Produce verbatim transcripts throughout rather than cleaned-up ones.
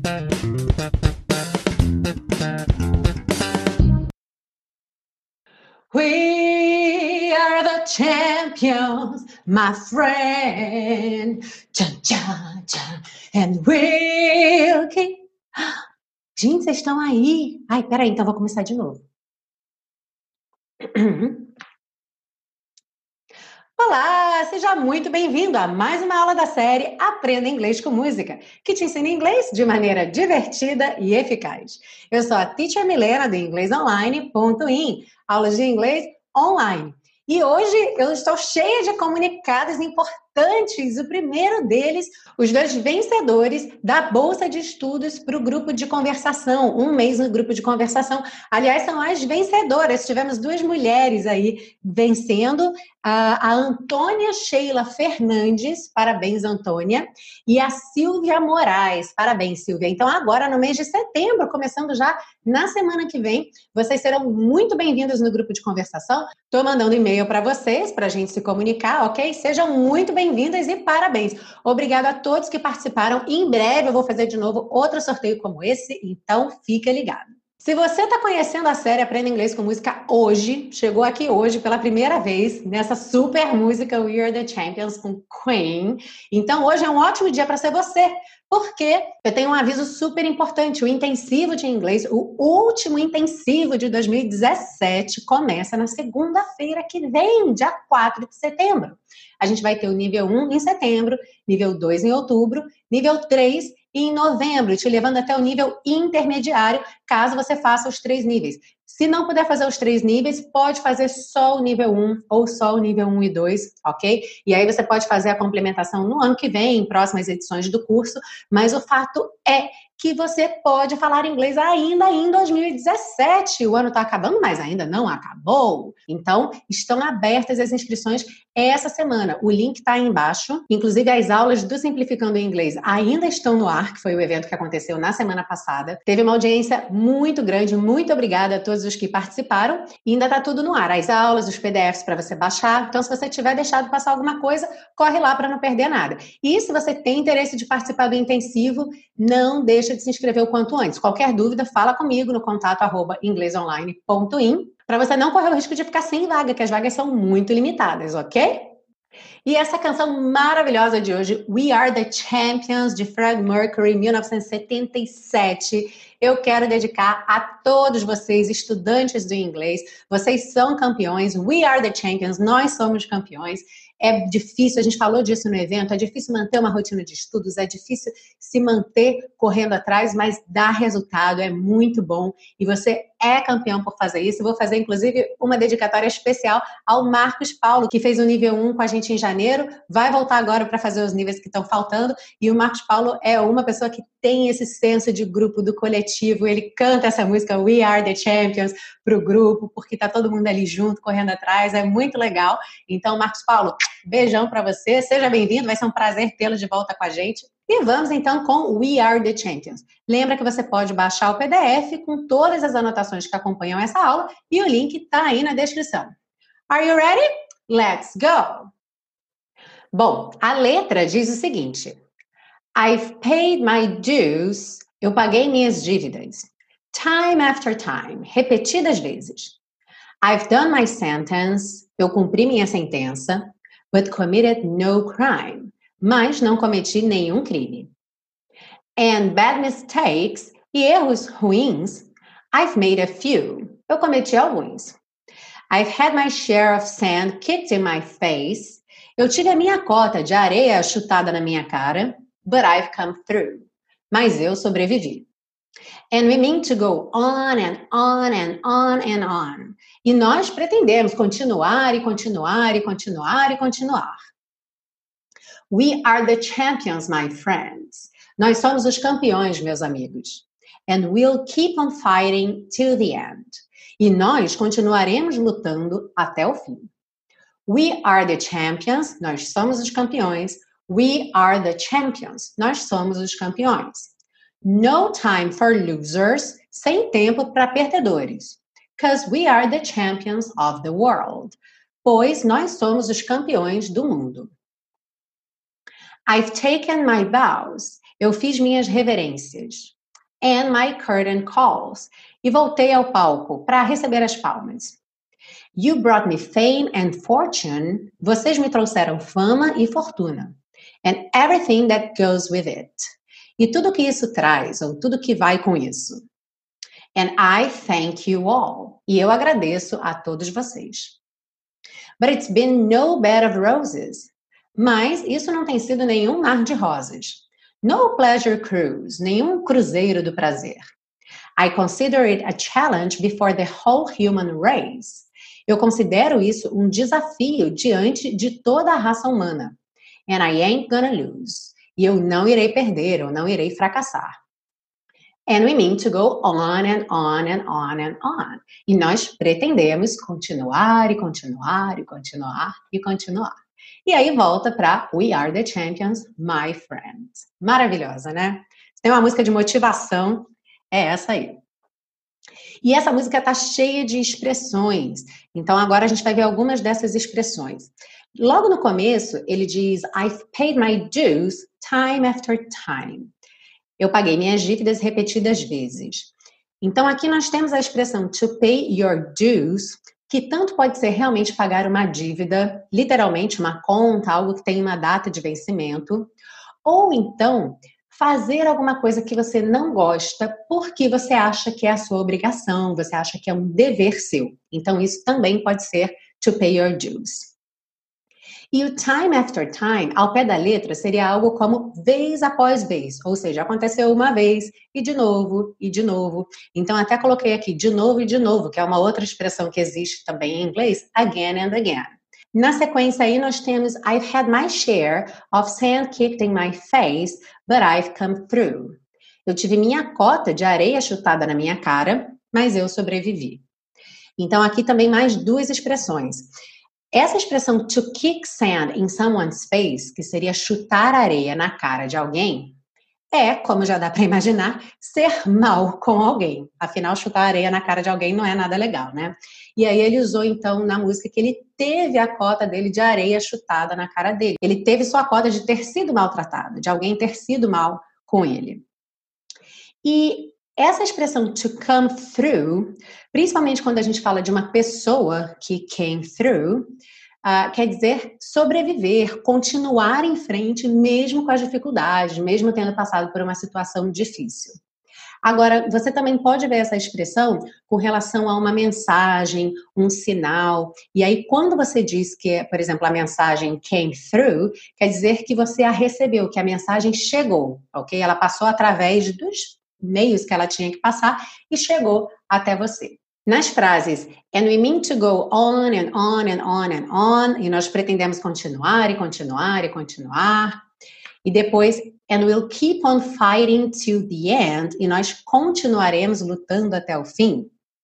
We are the champions, my friend. Tchan, tchan, tchan. And we'll keep... Gente, vocês estão aí? Ai, peraí, então vou começar de novo. Olá, seja muito bem-vindo a mais uma aula da série Aprenda Inglês com Música, que te ensina inglês de maneira divertida e eficaz. Eu sou a Teacher Milena do inglês online ponto in, aulas de inglês online. E hoje eu estou cheia de comunicados importantes. O primeiro deles, os dois vencedores da Bolsa de Estudos para o grupo de conversação. Um mês no grupo de conversação. Aliás, são as vencedoras. Tivemos duas mulheres aí vencendo. A Antônia Sheila Fernandes, parabéns, Antônia. E a Silvia Moraes, parabéns, Silvia. Então, agora no mês de setembro, começando já na semana que vem, vocês serão muito bem-vindos no grupo de conversação. Estou mandando e-mail para vocês, para a gente se comunicar, ok? Sejam muito bem-vindas e parabéns. Obrigada a todos que participaram. Em breve eu vou fazer de novo outro sorteio como esse, então fica ligado. Se você está conhecendo a série Aprenda Inglês com Música hoje, chegou aqui hoje pela primeira vez, nessa super música We Are The Champions com Queen, então hoje é um ótimo dia para ser você, porque eu tenho um aviso super importante, o intensivo de inglês, o último intensivo de dois mil e dezessete começa na segunda-feira que vem, dia quatro de setembro. A gente vai ter o nível um em setembro, nível dois em outubro, nível três em novembro, te levando até o nível intermediário, caso você faça os três níveis. Se não puder fazer os três níveis, pode fazer só o nível um ou só o nível um e dois, ok? E aí você pode fazer a complementação no ano que vem, em próximas edições do curso, mas o fato é que você pode falar inglês ainda em dois mil e dezessete. O ano está acabando, mas ainda não acabou. Então, estão abertas as inscrições essa semana. O link está aí embaixo. Inclusive, as aulas do Simplificando em Inglês ainda estão no ar, que foi o evento que aconteceu na semana passada. Teve uma audiência muito grande. Muito obrigada a todos os que participaram. E ainda está tudo no ar. As aulas, os P D Fs para você baixar. Então, se você tiver deixado passar alguma coisa, corre lá para não perder nada. E se você tem interesse de participar do intensivo, não deixe de se inscrever o quanto antes. Qualquer dúvida, fala comigo no contato arroba inglês online ponto in, para você não correr o risco de ficar sem vaga, que as vagas são muito limitadas, ok? E essa canção maravilhosa de hoje, We Are The Champions, de Freddie Mercury, mil novecentos e setenta e sete, eu quero dedicar a todos vocês, estudantes do inglês. Vocês são campeões, we are the champions, nós somos campeões. É difícil, a gente falou disso no evento, é difícil manter uma rotina de estudos, é difícil se manter correndo atrás, mas dá resultado, é muito bom. E você é campeão por fazer isso. Vou fazer, inclusive, uma dedicatória especial ao Marcos Paulo, que fez o nível um com a gente em janeiro, vai voltar agora para fazer os níveis que estão faltando. E o Marcos Paulo é uma pessoa que tem esse senso de grupo, do coletivo. Ele canta essa música We Are The Champions para o grupo, porque está todo mundo ali junto, correndo atrás. É muito legal. Então, Marcos Paulo, beijão para você. Seja bem-vindo. Vai ser um prazer tê-lo de volta com a gente. E vamos então com We Are The Champions. Lembra que você pode baixar o P D F com todas as anotações que acompanham essa aula e o link está aí na descrição. Are you ready? Let's go! Bom, a letra diz o seguinte: I've paid my dues. Eu paguei minhas dívidas. Time after time. Repetidas vezes. I've done my sentence. Eu cumpri minha sentença. But committed no crime. Mas não cometi nenhum crime. And bad mistakes. E erros ruins. I've made a few. Eu cometi alguns. I've had my share of sand kicked in my face. Eu tive a minha cota de areia chutada na minha cara. But I've come through. Mas eu sobrevivi. And we mean to go on and on and on and on. E nós pretendemos continuar e continuar e continuar e continuar. We are the champions, my friends. Nós somos os campeões, meus amigos. And we'll keep on fighting till the end. E nós continuaremos lutando até o fim. We are the champions. Nós somos os campeões. We are the champions. Nós somos os campeões. No time for losers. Sem tempo para perdedores. Because we are the champions of the world. Pois nós somos os campeões do mundo. I've taken my vows. Eu fiz minhas reverências. And my curtain calls. E voltei ao palco para receber as palmas. You brought me fame and fortune. Vocês me trouxeram fama e fortuna. And everything that goes with it. E tudo que isso traz, ou tudo que vai com isso. And I thank you all. E eu agradeço a todos vocês. But it's been no bed of roses. Mas isso não tem sido nenhum mar de rosas. No pleasure cruise, nenhum cruzeiro do prazer. I consider it a challenge before the whole human race. Eu considero isso um desafio diante de toda a raça humana. And I ain't gonna lose. E eu não irei perder, eu não irei fracassar. And we mean to go on and on and on and on. E nós pretendemos continuar e continuar e continuar e continuar. E aí volta para We Are the Champions, My Friends. Maravilhosa, né? Se tem uma música de motivação, é essa aí. E essa música está cheia de expressões. Então agora a gente vai ver algumas dessas expressões. Logo no começo, ele diz I've paid my dues time after time. Eu paguei minhas dívidas repetidas vezes. Então, aqui nós temos a expressão to pay your dues, que tanto pode ser realmente pagar uma dívida, literalmente uma conta, algo que tem uma data de vencimento, ou então fazer alguma coisa que você não gosta porque você acha que é a sua obrigação, você acha que é um dever seu. Então, isso também pode ser to pay your dues. E o time after time, ao pé da letra, seria algo como vez após vez. Ou seja, aconteceu uma vez, e de novo, e de novo. Então, até coloquei aqui de novo e de novo, que é uma outra expressão que existe também em inglês, again and again. Na sequência aí, nós temos I've had my share of sand kicked in my face, but I've come through. Eu tive minha cota de areia chutada na minha cara, mas eu sobrevivi. Então, aqui também mais duas expressões. Essa expressão to kick sand in someone's face, que seria chutar areia na cara de alguém, é, como já dá para imaginar, ser mal com alguém. Afinal, chutar areia na cara de alguém não é nada legal, né? E aí ele usou, então, na música que ele teve a cota dele de areia chutada na cara dele. Ele teve sua cota de ter sido maltratado, de alguém ter sido mal com ele. E essa expressão to come through, principalmente quando a gente fala de uma pessoa que came through, uh, quer dizer sobreviver, continuar em frente mesmo com as dificuldades, mesmo tendo passado por uma situação difícil. Agora, você também pode ver essa expressão com relação a uma mensagem, um sinal, e aí quando você diz que, por exemplo, a mensagem came through, quer dizer que você a recebeu, que a mensagem chegou, ok? Ela passou através dos meios que ela tinha que passar e chegou até você. Nas frases, and we mean to go on and on and on and on, e nós pretendemos continuar e continuar e continuar, e depois, and we'll keep on fighting till the end, e nós continuaremos lutando até o fim.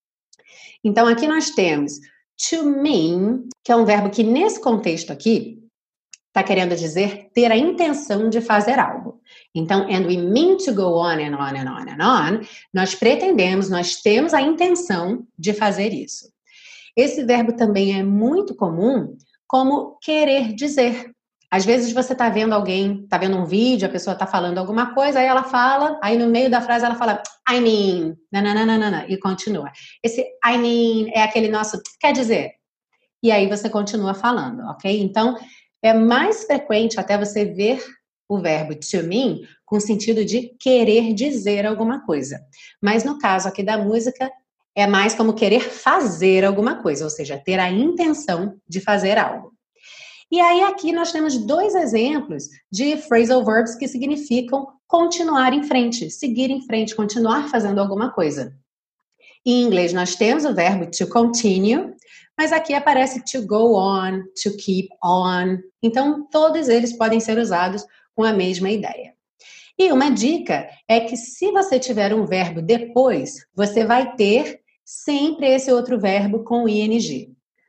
Então, aqui nós temos to mean, que é um verbo que nesse contexto aqui, está querendo dizer ter a intenção de fazer algo. Então, and we mean to go on and on and on and on, nós pretendemos, nós temos a intenção de fazer isso. Esse verbo também é muito comum como querer dizer. Às vezes você está vendo alguém, está vendo um vídeo, a pessoa está falando alguma coisa, aí ela fala, aí no meio da frase ela fala, I mean, nananana, e continua. Esse I mean é aquele nosso, quer dizer, e aí você continua falando, ok? Então, é mais frequente até você ver o verbo to mean com o sentido de querer dizer alguma coisa. Mas no caso aqui da música, é mais como querer fazer alguma coisa, ou seja, ter a intenção de fazer algo. E aí aqui nós temos dois exemplos de phrasal verbs que significam continuar em frente, seguir em frente, continuar fazendo alguma coisa. Em inglês nós temos o verbo to continue, mas aqui aparece to go on, to keep on. Então, todos eles podem ser usados com a mesma ideia. E uma dica é que se você tiver um verbo depois, você vai ter sempre esse outro verbo com ing.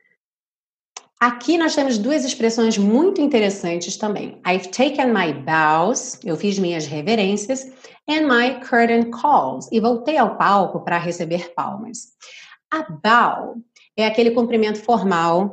Aqui nós temos duas expressões muito interessantes também. I've taken my bows, eu fiz minhas reverências, and my curtain calls, e voltei ao palco para receber palmas. A bow é aquele cumprimento formal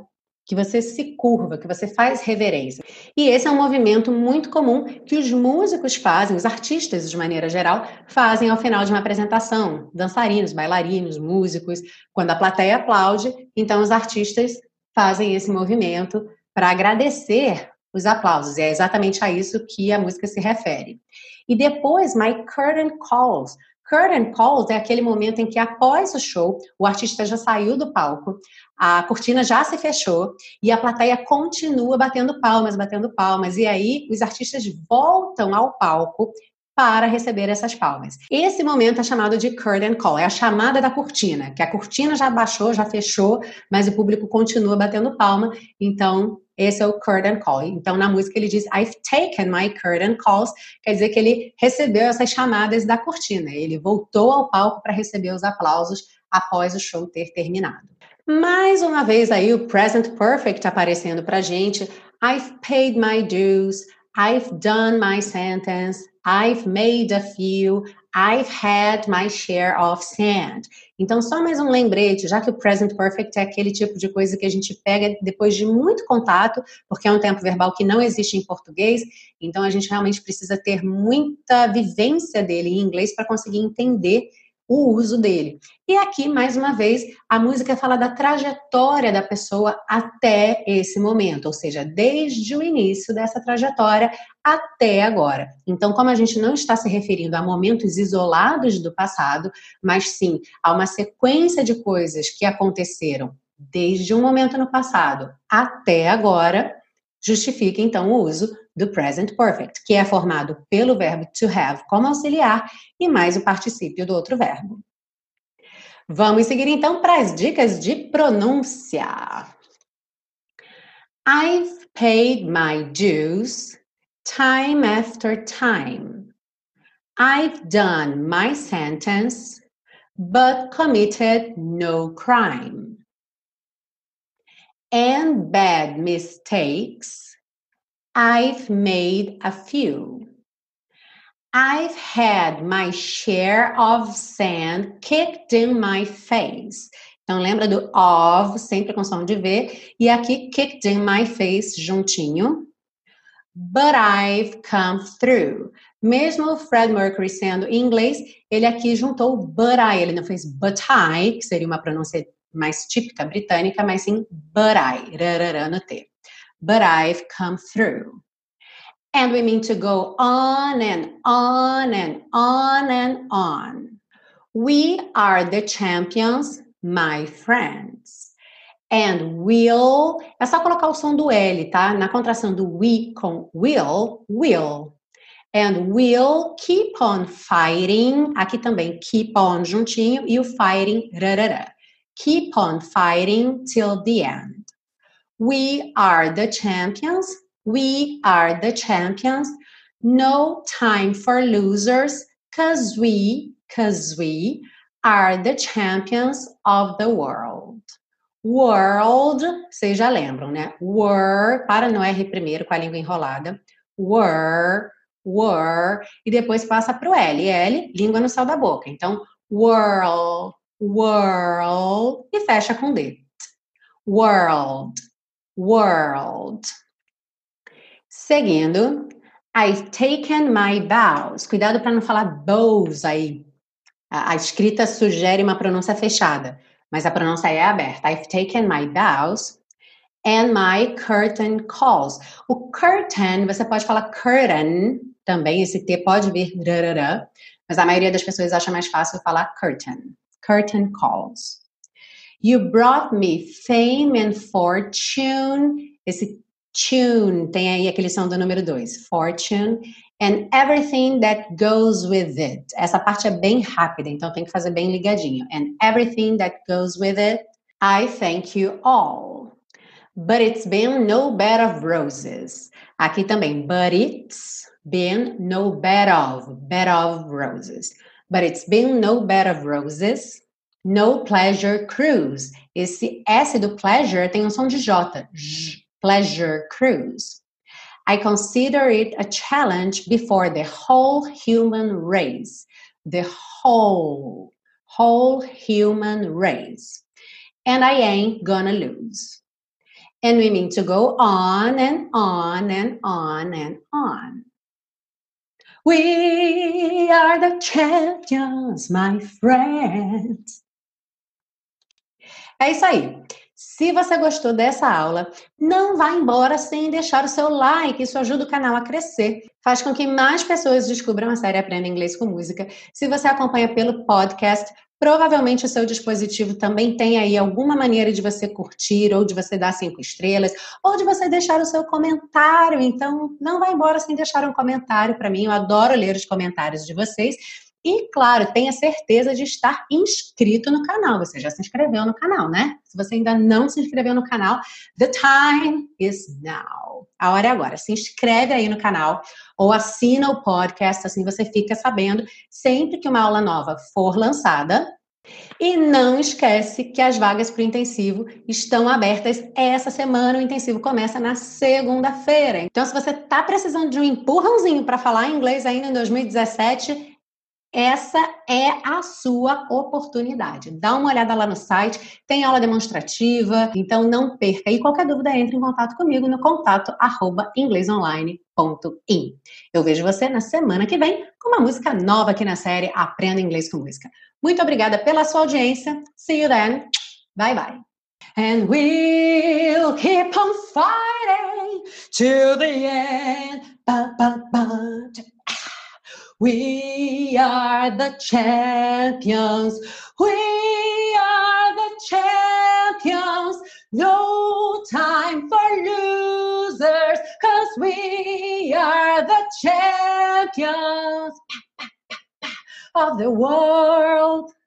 que você se curva, que você faz reverência. E esse é um movimento muito comum que os músicos fazem, os artistas de maneira geral, fazem ao final de uma apresentação. Dançarinos, bailarinos, músicos, quando a plateia aplaude, então os artistas fazem esse movimento para agradecer os aplausos. E é exatamente a isso que a música se refere. E depois, my curtain calls. Curtain calls é aquele momento em que, após o show, o artista já saiu do palco, a cortina já se fechou e a plateia continua batendo palmas, batendo palmas. E aí, os artistas voltam ao palco para receber essas palmas. Esse momento é chamado de curtain call, é a chamada da cortina, que a cortina já baixou, já fechou, mas o público continua batendo palma, então esse é o curtain call. Então na música ele diz, I've taken my curtain calls, quer dizer que ele recebeu essas chamadas da cortina, ele voltou ao palco para receber os aplausos após o show ter terminado. Mais uma vez aí o present perfect aparecendo pra gente, I've paid my dues, I've done my sentence, I've made a few, I've had my share of sand. Então, só mais um lembrete, já que o present perfect é aquele tipo de coisa que a gente pega depois de muito contato, porque é um tempo verbal que não existe em português, então a gente realmente precisa ter muita vivência dele em inglês para conseguir entender o uso dele. E aqui, mais uma vez, a música fala da trajetória da pessoa até esse momento, ou seja, desde o início dessa trajetória até agora. Então, como a gente não está se referindo a momentos isolados do passado, mas sim a uma sequência de coisas que aconteceram desde um momento no passado até agora, justifica, então, o uso do present perfect, que é formado pelo verbo to have como auxiliar e mais o particípio do outro verbo. Vamos seguir, então, para as dicas de pronúncia. I've paid my dues time after time. I've done my sentence, but committed no crime. And bad mistakes, I've made a few. I've had my share of sand kicked in my face. Então, lembra do of, sempre com som de V, e aqui kicked in my face juntinho. But I've come through. Mesmo o Fred Mercury sendo em inglês, ele aqui juntou o but I, ele não fez but I, que seria uma pronúncia mais típica britânica, mas sim but I, rarará no T. But I've come through. And we mean to go on and on and on and on. We are the champions, my friends. And will, é só colocar o som do L, tá? Na contração do we com will, will. And we'll keep on fighting, aqui também keep on juntinho, e o fighting, rarará. Keep on fighting till the end. We are the champions, we are the champions. No time for losers, cause we, cause we are the champions of the world. World, vocês já lembram, né? Were, para no R primeiro, com a língua enrolada. Were, were, e depois passa para o L. L, língua no céu da boca. Então, world, world, e fecha com D. World, world. Seguindo, I've taken my vows. Cuidado para não falar bows aí. A, a escrita sugere uma pronúncia fechada, mas a pronúncia é aberta. I've taken my vows and my curtain calls. O curtain, você pode falar curtain, também esse T pode vir rarará, mas a maioria das pessoas acha mais fácil falar curtain. Curtain calls. You brought me fame and fortune. Esse tune tem aí aquele som do número dois. Fortune. And everything that goes with it. Essa parte é bem rápida, então tem que fazer bem ligadinho. And everything that goes with it. I thank you all. But it's been no bed of roses. Aqui também. But it's been no bed of. Bed of roses. But it's been no bed of roses. No pleasure cruise. Esse S do pleasure tem um som de J. J. Pleasure cruise. I consider it a challenge before the whole human race. The whole, whole human race. And I ain't gonna lose. And we mean to go on and on and on and on. We are the champions, my friends. É isso aí. Se você gostou dessa aula, não vá embora sem deixar o seu like. Isso ajuda o canal a crescer. Faz com que mais pessoas descubram a série Aprenda Inglês com Música. Se você acompanha pelo podcast, provavelmente o seu dispositivo também tem aí alguma maneira de você curtir, ou de você dar cinco estrelas, ou de você deixar o seu comentário. Então, não vá embora sem deixar um comentário para mim. Eu adoro ler os comentários de vocês. E, claro, tenha certeza de estar inscrito no canal. Você já se inscreveu no canal, né? Se você ainda não se inscreveu no canal, the time is now. A hora é agora. Se inscreve aí no canal ou assina o podcast, assim você fica sabendo sempre que uma aula nova for lançada. E não esquece que as vagas para o intensivo estão abertas essa semana. O intensivo começa na segunda-feira. Então, se você está precisando de um empurrãozinho para falar inglês ainda em dois mil e dezessete... essa é a sua oportunidade. Dá uma olhada lá no site, tem aula demonstrativa, então não perca. E qualquer dúvida, entre em contato comigo no contato arroba inglesonline ponto in. Eu vejo você na semana que vem com uma música nova aqui na série Aprenda Inglês com Música. Muito obrigada pela sua audiência. See you then. Bye, bye. And we'll keep on fighting till the end. Ba, ba, ba. We are the champions. We are the champions. No time for losers, 'cause we are the champions of the world.